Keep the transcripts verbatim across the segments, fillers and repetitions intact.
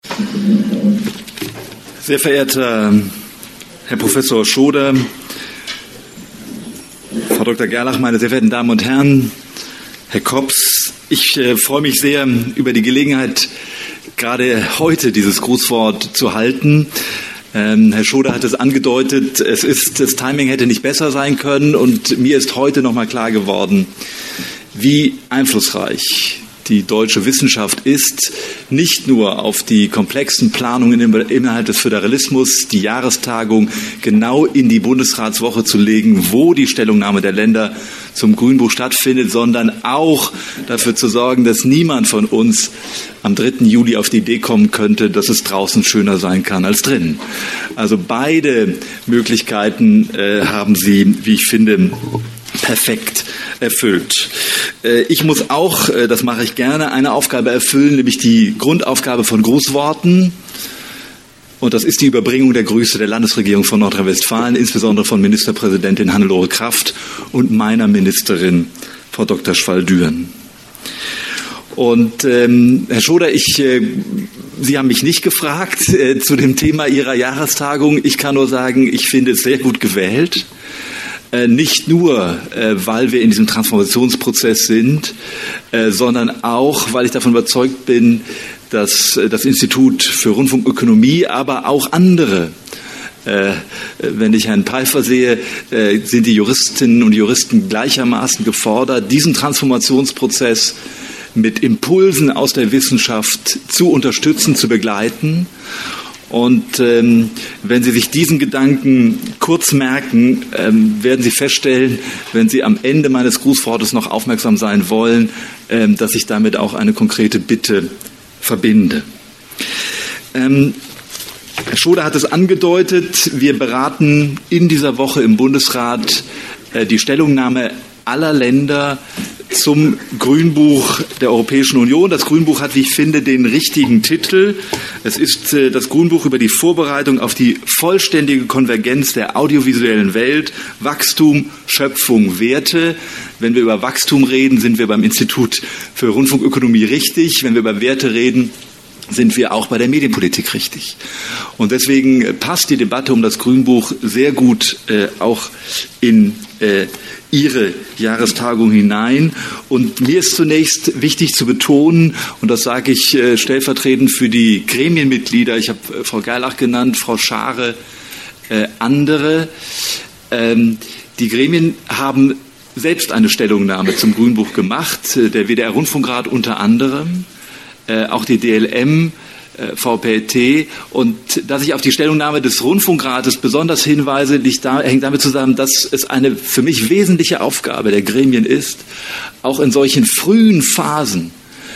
Sehr verehrter Herr Professor Schoder, Frau Doktor Gerlach, meine sehr verehrten Damen und Herren, Herr Kops, ich äh, freue mich sehr über die Gelegenheit, gerade heute dieses Grußwort zu halten. Ähm, Herr Schoder hat es angedeutet, es ist, das Timing hätte nicht besser sein können und mir ist heute noch mal klar geworden, wie einflussreich die deutsche Wissenschaft ist, nicht nur auf die komplexen Planungen innerhalb des Föderalismus, die Jahrestagung genau in die Bundesratswoche zu legen, wo die Stellungnahme der Länder zum Grünbuch stattfindet, sondern auch dafür zu sorgen, dass niemand von uns am dritten Juli auf die Idee kommen könnte, dass es draußen schöner sein kann als drinnen. Also beide Möglichkeiten äh, haben Sie, wie ich finde, perfekt erfüllt. Ich muss auch, das mache ich gerne, eine Aufgabe erfüllen, nämlich die Grundaufgabe von Grußworten. Und das ist die Überbringung der Grüße der Landesregierung von Nordrhein-Westfalen, insbesondere von Ministerpräsidentin Hannelore Kraft und meiner Ministerin, Frau Doktor Schwall-Düren. Und ähm, Herr Schoder, ich, äh, Sie haben mich nicht gefragt äh, zu dem Thema Ihrer Jahrestagung. Ich kann nur sagen, ich finde es sehr gut gewählt. Nicht nur, weil wir in diesem Transformationsprozess sind, sondern auch, weil ich davon überzeugt bin, dass das Institut für Rundfunkökonomie, aber auch andere, wenn ich Herrn Pfeiffer sehe, sind die Juristinnen und Juristen gleichermaßen gefordert, diesen Transformationsprozess mit Impulsen aus der Wissenschaft zu unterstützen, zu begleiten. Und ähm, wenn Sie sich diesen Gedanken kurz merken, ähm, werden Sie feststellen, wenn Sie am Ende meines Grußwortes noch aufmerksam sein wollen, ähm, dass ich damit auch eine konkrete Bitte verbinde. Ähm, Herr Schoder hat es angedeutet, wir beraten in dieser Woche im Bundesrat äh, die Stellungnahme aller Länder zum Grünbuch der Europäischen Union. Das Grünbuch hat, wie ich finde, den richtigen Titel. Es ist äh, das Grünbuch über die Vorbereitung auf die vollständige Konvergenz der audiovisuellen Welt, Wachstum, Schöpfung, Werte. Wenn wir über Wachstum reden, sind wir beim Institut für Rundfunkökonomie richtig. Wenn wir über Werte reden, sind wir auch bei der Medienpolitik richtig. Und deswegen passt die Debatte um das Grünbuch sehr gut äh, auch in äh, Ihre Jahrestagung hinein. Und mir ist zunächst wichtig zu betonen, und das sage ich äh, stellvertretend für die Gremienmitglieder, ich habe äh, Frau Gerlach genannt, Frau Schare, äh, andere, ähm, die Gremien haben selbst eine Stellungnahme zum Grünbuch gemacht, äh, der W D R-Rundfunkrat unter anderem, äh, auch die D L M, V P T. Und dass ich auf die Stellungnahme des Rundfunkrates besonders hinweise, liegt da, hängt damit zusammen, dass es eine für mich wesentliche Aufgabe der Gremien ist, auch in solchen frühen Phasen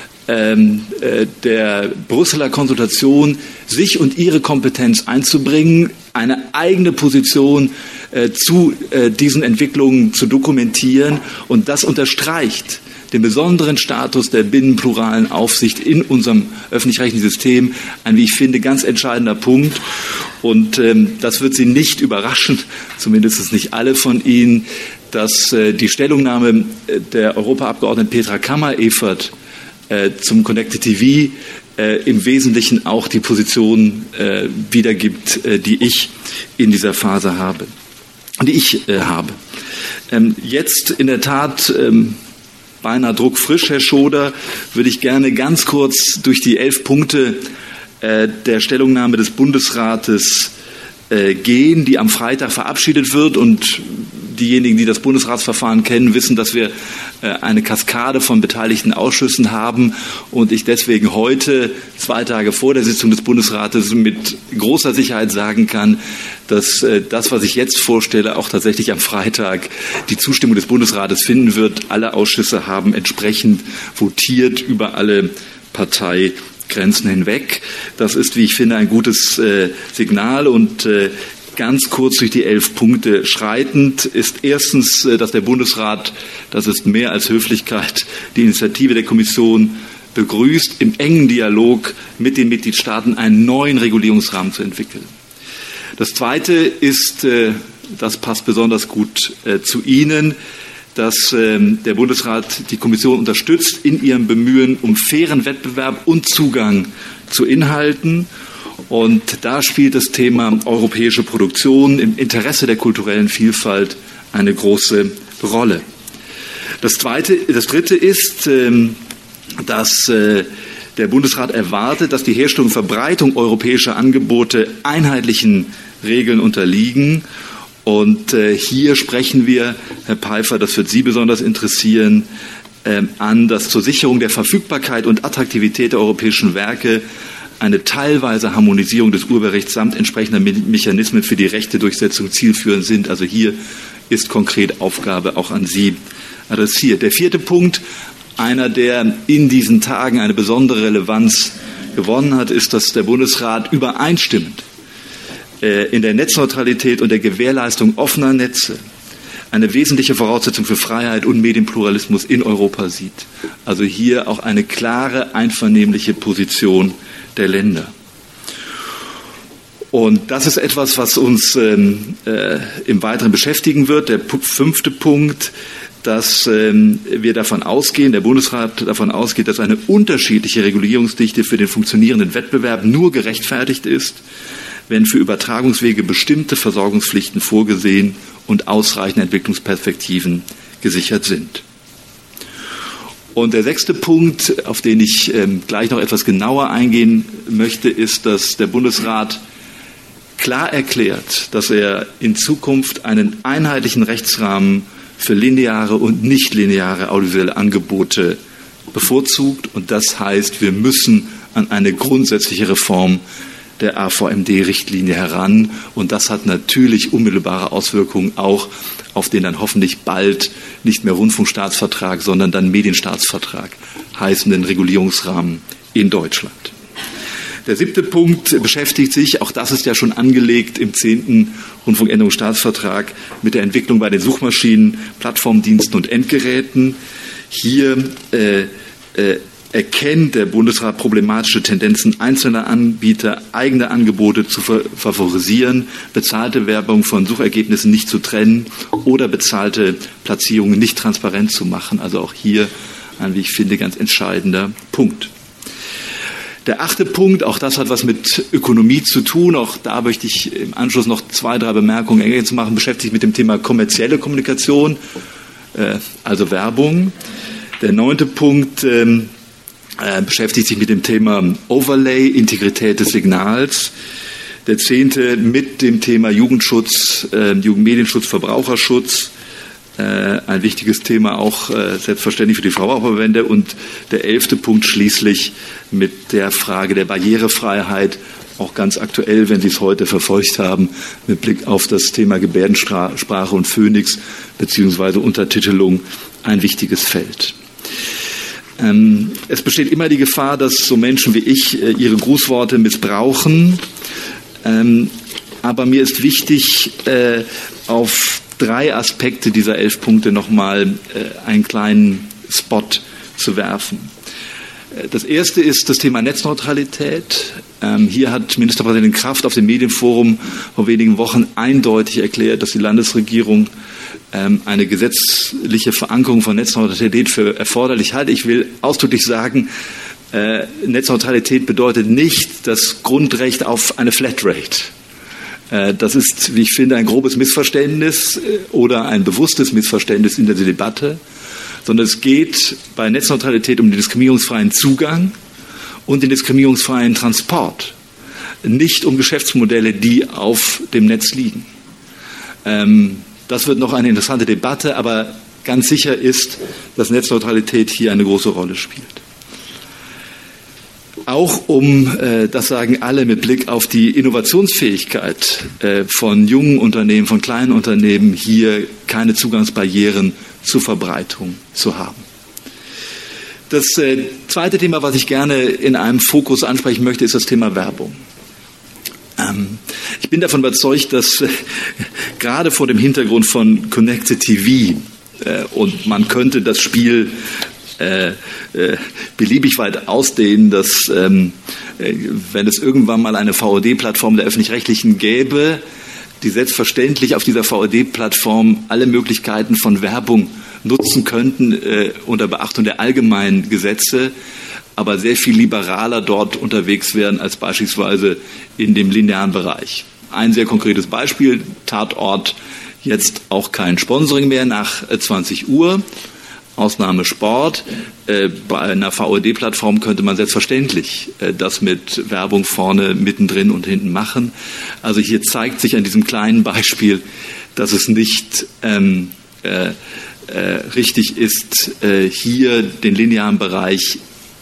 ähm, äh, der Brüsseler Konsultation sich und ihre Kompetenz einzubringen, eine eigene Position äh, zu äh, diesen Entwicklungen zu dokumentieren. Und das unterstreicht den besonderen Status der binnenpluralen Aufsicht in unserem öffentlich-rechtlichen System, ein, wie ich finde, ganz entscheidender Punkt. Und ähm, das wird Sie nicht überraschen, zumindest nicht alle von Ihnen, dass äh, die Stellungnahme der Europaabgeordneten Petra Kammer-Evert äh, zum Connected T V äh, im Wesentlichen auch die Position äh, wiedergibt, äh, die ich in dieser Phase habe, die ich äh, habe. Ähm, jetzt in der Tat ähm, beinahe druckfrisch, Herr Schoder, würde ich gerne ganz kurz durch die elf Punkte äh, der Stellungnahme des Bundesrates äh, gehen, die am Freitag verabschiedet wird. Und diejenigen, die das Bundesratsverfahren kennen, wissen, dass wir äh, eine Kaskade von beteiligten Ausschüssen haben und ich deswegen heute, zwei Tage vor der Sitzung des Bundesrates, mit großer Sicherheit sagen kann, dass äh, das, was ich jetzt vorstelle, auch tatsächlich am Freitag die Zustimmung des Bundesrates finden wird. Alle Ausschüsse haben entsprechend votiert über alle Parteigrenzen hinweg. Das ist, wie ich finde, ein gutes äh, Signal. Und äh, ganz kurz durch die elf Punkte schreitend ist erstens, äh, dass der Bundesrat, das ist mehr als Höflichkeit, die Initiative der Kommission begrüßt, im engen Dialog mit den Mitgliedstaaten einen neuen Regulierungsrahmen zu entwickeln. Das Zweite ist, das passt besonders gut zu Ihnen, dass ähm, der Bundesrat die Kommission unterstützt in ihrem Bemühen um fairen Wettbewerb und Zugang zu Inhalten. Und da spielt das Thema europäische Produktion im Interesse der kulturellen Vielfalt eine große Rolle. Das zweite, das dritte ist, ähm, dass äh, der Bundesrat erwartet, dass die Herstellung und Verbreitung europäischer Angebote einheitlichen Regeln unterliegen. Und äh, hier sprechen wir, Herr Peifer, das wird Sie besonders interessieren, äh, an, dass zur Sicherung der Verfügbarkeit und Attraktivität der europäischen Werke eine teilweise Harmonisierung des Urheberrechts samt entsprechender Me- Mechanismen für die Rechtedurchsetzung zielführend sind. Also hier ist konkret Aufgabe auch an Sie adressiert. Der vierte Punkt, einer, der in diesen Tagen eine besondere Relevanz gewonnen hat, ist, dass der Bundesrat übereinstimmend in der Netzneutralität und der Gewährleistung offener Netze eine wesentliche Voraussetzung für Freiheit und Medienpluralismus in Europa sieht. Also hier auch eine klare, einvernehmliche Position der Länder. Und das ist etwas, was uns ähm, äh, im Weiteren beschäftigen wird. Der P- fünfte Punkt, dass ähm, wir davon ausgehen, der Bundesrat davon ausgeht, dass eine unterschiedliche Regulierungsdichte für den funktionierenden Wettbewerb nur gerechtfertigt ist, wenn für Übertragungswege bestimmte Versorgungspflichten vorgesehen und ausreichende Entwicklungsperspektiven gesichert sind. Und der sechste Punkt, auf den ich ähm, gleich noch etwas genauer eingehen möchte, ist, dass der Bundesrat klar erklärt, dass er in Zukunft einen einheitlichen Rechtsrahmen für lineare und nichtlineare audiovisuelle Angebote bevorzugt. Und das heißt, wir müssen an eine grundsätzliche Reform der A V M D-Richtlinie heran. Und das hat natürlich unmittelbare Auswirkungen auch auf den dann hoffentlich bald nicht mehr Rundfunkstaatsvertrag, sondern dann Medienstaatsvertrag heißenden Regulierungsrahmen in Deutschland. Der siebte Punkt beschäftigt sich, auch das ist ja schon angelegt im zehnten Rundfunkänderungsstaatsvertrag, mit der Entwicklung bei den Suchmaschinen, Plattformdiensten und Endgeräten. Hier äh, äh, erkennt der Bundesrat problematische Tendenzen einzelner Anbieter, eigene Angebote zu favorisieren, bezahlte Werbung von Suchergebnissen nicht zu trennen oder bezahlte Platzierungen nicht transparent zu machen. Also auch hier ein, wie ich finde, ganz entscheidender Punkt. Der achte Punkt, auch das hat was mit Ökonomie zu tun, auch da möchte ich im Anschluss noch zwei, drei Bemerkungen ergänzend machen, beschäftigt sich mit dem Thema kommerzielle Kommunikation, äh, also Werbung. Der neunte Punkt äh, beschäftigt sich mit dem Thema Overlay, Integrität des Signals. Der zehnte mit dem Thema Jugendschutz, äh, Jugendmedienschutz, Verbraucherschutz. Ein wichtiges Thema auch äh, selbstverständlich für die Verbraucherverbände. Und der elfte Punkt schließlich mit der Frage der Barrierefreiheit, auch ganz aktuell, wenn Sie es heute verfolgt haben, mit Blick auf das Thema Gebärdensprache und Phoenix beziehungsweise Untertitelung ein wichtiges Feld. Ähm, es besteht immer die Gefahr, dass so Menschen wie ich äh, ihre Grußworte missbrauchen. Ähm, aber mir ist wichtig, äh, auf drei Aspekte dieser elf Punkte nochmal äh, einen kleinen Spot zu werfen. Das erste ist das Thema Netzneutralität. Ähm, hier hat Ministerpräsidentin Kraft auf dem Medienforum vor wenigen Wochen eindeutig erklärt, dass die Landesregierung ähm, eine gesetzliche Verankerung von Netzneutralität für erforderlich halte. Ich will ausdrücklich sagen, äh, Netzneutralität bedeutet nicht das Grundrecht auf eine Flatrate. Das ist, wie ich finde, ein grobes Missverständnis oder ein bewusstes Missverständnis in der Debatte, sondern es geht bei Netzneutralität um den diskriminierungsfreien Zugang und den diskriminierungsfreien Transport, nicht um Geschäftsmodelle, die auf dem Netz liegen. Das wird noch eine interessante Debatte, aber ganz sicher ist, dass Netzneutralität hier eine große Rolle spielt. Auch um, äh, das sagen alle, mit Blick auf die Innovationsfähigkeit äh, von jungen Unternehmen, von kleinen Unternehmen, hier keine Zugangsbarrieren zur Verbreitung zu haben. Das äh, zweite Thema, was ich gerne in einem Fokus ansprechen möchte, ist das Thema Werbung. Ähm, ich bin davon überzeugt, dass äh, gerade vor dem Hintergrund von Connected T V äh, und man könnte das Spiel Äh, äh, beliebig weit ausdehnen, dass ähm, äh, wenn es irgendwann mal eine V O D-Plattform der Öffentlich-Rechtlichen gäbe, die selbstverständlich auf dieser V O D-Plattform alle Möglichkeiten von Werbung nutzen könnten, äh, unter Beachtung der allgemeinen Gesetze, aber sehr viel liberaler dort unterwegs wären als beispielsweise in dem linearen Bereich. Ein sehr konkretes Beispiel, Tatort, jetzt auch kein Sponsoring mehr nach zwanzig Uhr. Ausnahme Sport. Äh, bei einer V O D-Plattform könnte man selbstverständlich äh, das mit Werbung vorne, mittendrin und hinten machen. Also hier zeigt sich an diesem kleinen Beispiel, dass es nicht ähm, äh, äh, richtig ist, äh, hier den linearen Bereich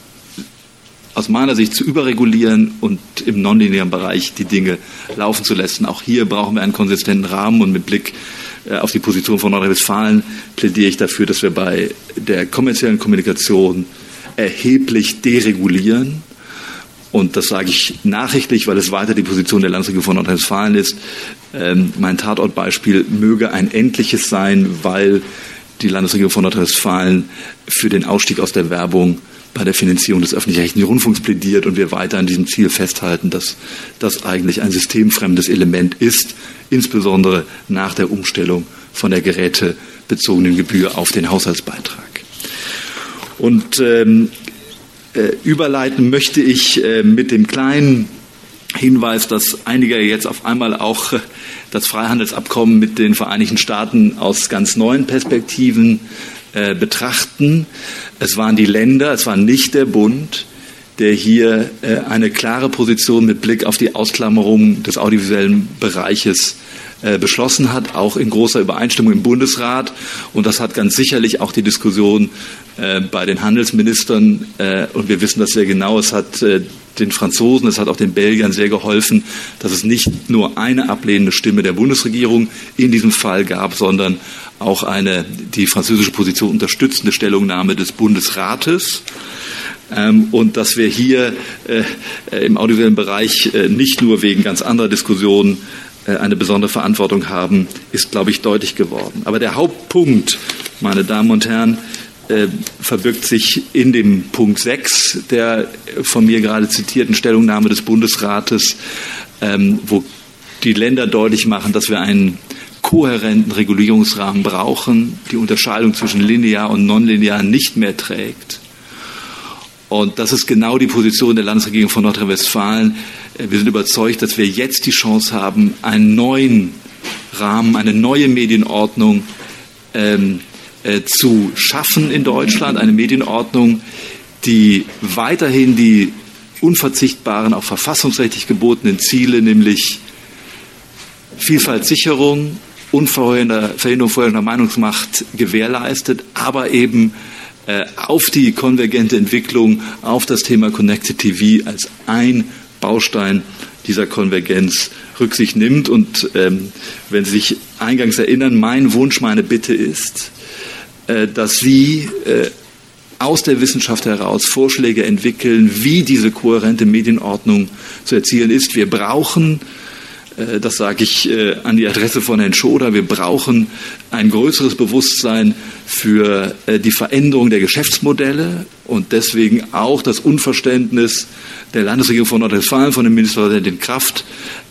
aus meiner Sicht zu überregulieren und im nonlinearen Bereich die Dinge laufen zu lassen. Auch hier brauchen wir einen konsistenten Rahmen und mit Blick auf die Position von Nordrhein-Westfalen plädiere ich dafür, dass wir bei der kommerziellen Kommunikation erheblich deregulieren. Und das sage ich nachrichtlich, weil es weiter die Position der Landesregierung von Nordrhein-Westfalen ist. Ähm, mein Tatortbeispiel möge ein endliches sein, weil die Landesregierung von Nordrhein-Westfalen für den Ausstieg aus der Werbung bei der Finanzierung des öffentlich-rechtlichen Rundfunks plädiert und wir weiter an diesem Ziel festhalten, dass das eigentlich ein systemfremdes Element ist, insbesondere nach der Umstellung von der gerätebezogenen Gebühr auf den Haushaltsbeitrag. Und ähm, äh, überleiten möchte ich äh, mit dem kleinen Hinweis, dass einige jetzt auf einmal auch äh, das Freihandelsabkommen mit den Vereinigten Staaten aus ganz neuen Perspektiven äh, betrachten. Es waren die Länder, es war nicht der Bund, der hier äh, eine klare Position mit Blick auf die Ausklammerung des audiovisuellen Bereiches äh, beschlossen hat, auch in großer Übereinstimmung im Bundesrat. Und das hat ganz sicherlich auch die Diskussion äh, bei den Handelsministern, äh, und wir wissen das sehr genau, es hat äh, den Franzosen, es hat auch den Belgiern sehr geholfen, dass es nicht nur eine ablehnende Stimme der Bundesregierung in diesem Fall gab, sondern auch eine die französische Position unterstützende Stellungnahme des Bundesrates. Ähm, und dass wir hier äh, im audiovisuellen Bereich äh, nicht nur wegen ganz anderer Diskussionen äh, eine besondere Verantwortung haben, ist, glaube ich, deutlich geworden. Aber der Hauptpunkt, meine Damen und Herren, äh, verbirgt sich in dem Punkt sechs der von mir gerade zitierten Stellungnahme des Bundesrates, ähm, wo die Länder deutlich machen, dass wir einen kohärenten Regulierungsrahmen brauchen, die Unterscheidung zwischen linear und nonlinear nicht mehr trägt. Und das ist genau die Position der Landesregierung von Nordrhein-Westfalen. Wir sind überzeugt, dass wir jetzt die Chance haben, einen neuen Rahmen, eine neue Medienordnung ähm, äh, zu schaffen in Deutschland. Eine Medienordnung, die weiterhin die unverzichtbaren, auch verfassungsrechtlich gebotenen Ziele, nämlich Vielfaltssicherung, Unverhinderung vorherrschender Meinungsmacht gewährleistet, aber eben äh, auf die konvergente Entwicklung, auf das Thema Connected T V als ein Baustein dieser Konvergenz Rücksicht nimmt. Und ähm, wenn Sie sich eingangs erinnern, mein Wunsch, meine Bitte ist, äh, dass Sie äh, aus der Wissenschaft heraus Vorschläge entwickeln, wie diese kohärente Medienordnung zu erzielen ist. Wir brauchen, das sage ich an die Adresse von Herrn Schoder, wir brauchen ein größeres Bewusstsein für die Veränderung der Geschäftsmodelle und deswegen auch das Unverständnis der Landesregierung von Nordrhein-Westfalen, von dem Ministerpräsidenten Kraft,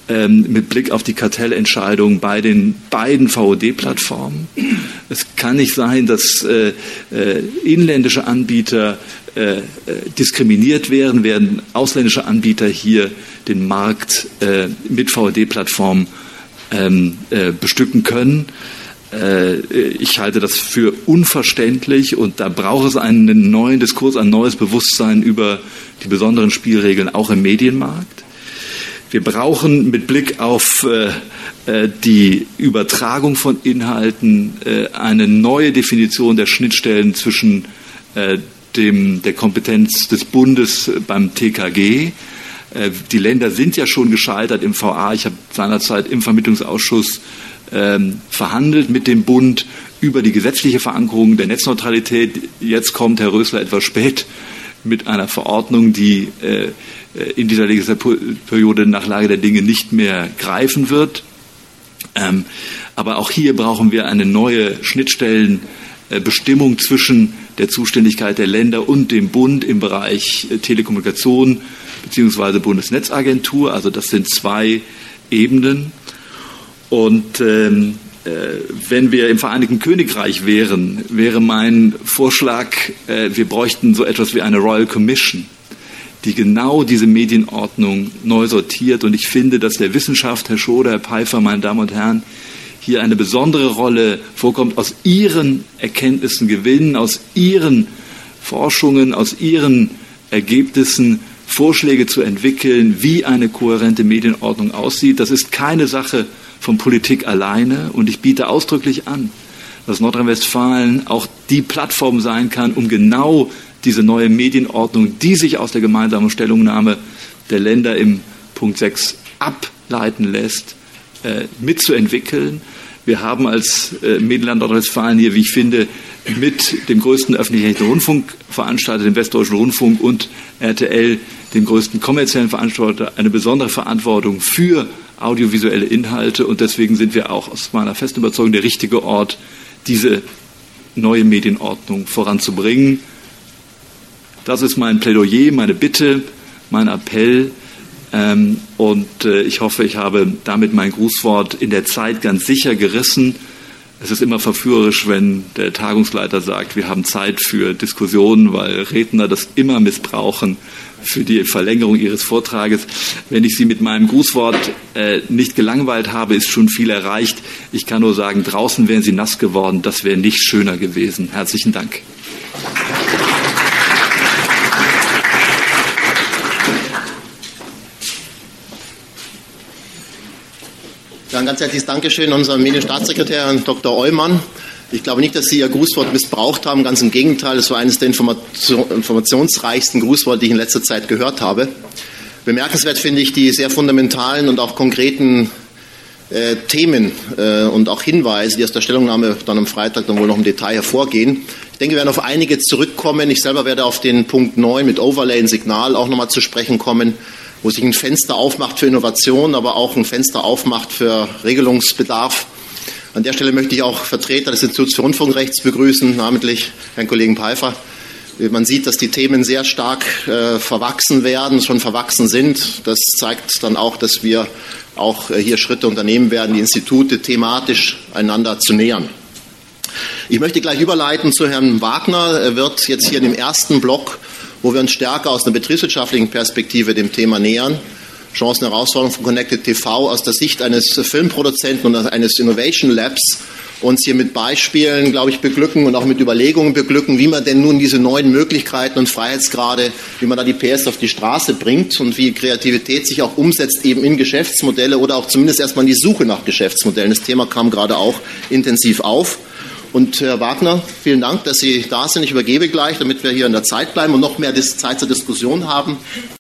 mit Blick auf die Kartellentscheidung bei den beiden V O D-Plattformen. Es kann nicht sein, dass äh, äh, inländische Anbieter äh, diskriminiert werden, während ausländische Anbieter hier den Markt äh, mit V O D-Plattformen ähm, äh, bestücken können. Äh, ich halte das für unverständlich und da braucht es einen neuen Diskurs, ein neues Bewusstsein über die besonderen Spielregeln auch im Medienmarkt. Wir brauchen mit Blick auf äh, die Übertragung von Inhalten äh, eine neue Definition der Schnittstellen zwischen äh, dem, der Kompetenz des Bundes beim T K G. Äh, die Länder sind ja schon gescheitert im V A. Ich habe seinerzeit im Vermittlungsausschuss äh, verhandelt mit dem Bund über die gesetzliche Verankerung der Netzneutralität. Jetzt kommt Herr Rösler etwas spät mit einer Verordnung, die äh, in dieser Legislaturperiode nach Lage der Dinge nicht mehr greifen wird. Ähm, aber auch hier brauchen wir eine neue Schnittstellenbestimmung zwischen der Zuständigkeit der Länder und dem Bund im Bereich äh, Telekommunikation bzw. Bundesnetzagentur. Also das sind zwei Ebenen. Und ähm, äh, wenn wir im Vereinigten Königreich wären, wäre mein Vorschlag, äh, wir bräuchten so etwas wie eine Royal Commission, die genau diese Medienordnung neu sortiert. Und ich finde, dass der Wissenschaft, Herr Schroeder, Herr Peifer, meine Damen und Herren, hier eine besondere Rolle vorkommt, aus Ihren Erkenntnissen gewinnen, aus Ihren Forschungen, aus Ihren Ergebnissen Vorschläge zu entwickeln, wie eine kohärente Medienordnung aussieht. Das ist keine Sache von Politik alleine. Und ich biete ausdrücklich an, dass Nordrhein-Westfalen auch die Plattform sein kann, um genau diese neue Medienordnung, die sich aus der gemeinsamen Stellungnahme der Länder im Punkt sechs ableiten lässt, äh, mitzuentwickeln. Wir haben als äh, Medienland Nordrhein-Westfalen hier, wie ich finde, mit dem größten öffentlich-rechtlichen Rundfunkveranstalter, dem Westdeutschen Rundfunk, und R T L, dem größten kommerziellen Veranstalter, eine besondere Verantwortung für audiovisuelle Inhalte. Und deswegen sind wir auch aus meiner festen Überzeugung der richtige Ort, diese neue Medienordnung voranzubringen. Das ist mein Plädoyer, meine Bitte, mein Appell. Ähm, und äh, ich hoffe, ich habe damit mein Grußwort in der Zeit ganz sicher gerissen. Es ist immer verführerisch, wenn der Tagungsleiter sagt, wir haben Zeit für Diskussionen, weil Redner das immer missbrauchen für die Verlängerung ihres Vortrages. Wenn ich Sie mit meinem Grußwort äh, nicht gelangweilt habe, ist schon viel erreicht. Ich kann nur sagen, draußen wären Sie nass geworden. Das wäre nicht schöner gewesen. Herzlichen Dank. Ja, ein ganz herzliches Dankeschön an unseren Medienstaatssekretär, Herrn Doktor Eulmann. Ich glaube nicht, dass Sie Ihr Grußwort missbraucht haben. Ganz im Gegenteil, es war eines der Information, informationsreichsten Grußworte, die ich in letzter Zeit gehört habe. Bemerkenswert finde ich die sehr fundamentalen und auch konkreten äh, Themen äh, und auch Hinweise, die aus der Stellungnahme dann am Freitag dann wohl noch im Detail hervorgehen. Ich denke, wir werden auf einige zurückkommen. Ich selber werde auf den Punkt neun mit Overlay und Signal auch nochmal zu sprechen kommen, wo sich ein Fenster aufmacht für Innovation, aber auch ein Fenster aufmacht für Regelungsbedarf. An der Stelle möchte ich auch Vertreter des Instituts für Rundfunkrechts begrüßen, namentlich Herrn Kollegen Peifer. Man sieht, dass die Themen sehr stark äh, verwachsen werden, schon verwachsen sind. Das zeigt dann auch, dass wir auch äh, hier Schritte unternehmen werden, die Institute thematisch einander zu nähern. Ich möchte gleich überleiten zu Herrn Wagner. Er wird jetzt hier in dem ersten Block, wo wir uns stärker aus einer betriebswirtschaftlichen Perspektive dem Thema nähern, Chancen und Herausforderungen von Connected T V aus der Sicht eines Filmproduzenten und eines Innovation Labs uns hier mit Beispielen, glaube ich, beglücken und auch mit Überlegungen beglücken, wie man denn nun diese neuen Möglichkeiten und Freiheitsgrade, wie man da die P S auf die Straße bringt und wie Kreativität sich auch umsetzt eben in Geschäftsmodelle oder auch zumindest erstmal in die Suche nach Geschäftsmodellen. Das Thema kam gerade auch intensiv auf. Und Herr Wagner, vielen Dank, dass Sie da sind. Ich übergebe gleich, damit wir hier in der Zeit bleiben und noch mehr Zeit zur Diskussion haben.